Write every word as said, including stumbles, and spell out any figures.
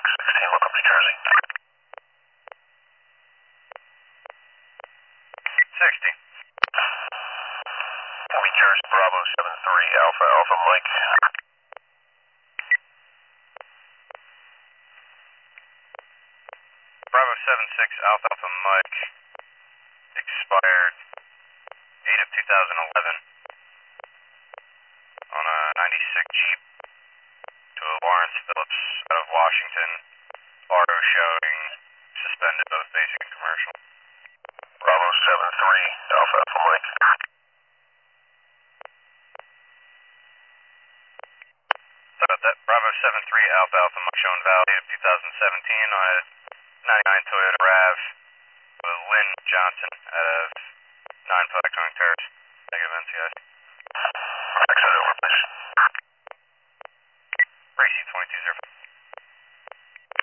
sixteen, look up New Jersey. sixty. New Jersey, Bravo seven three, Alpha, Alpha, Mike. Bravo seven six, Alpha, Alpha, Mike. Expired eight of two thousand eleven on a ninety-six Jeep to a Lawrence Phillips out of Washington. Auto showing suspended both basic and commercial. Bravo seven three, Alpha, Alpha, Mike. Sorry about that. Bravo seven three, Alpha, Alpha, Mike, showing value of two thousand seventeen on a ninety-nine Toyota RAV with Lynn Johnson out of nine Blackthorn Terrace. Negative N C I.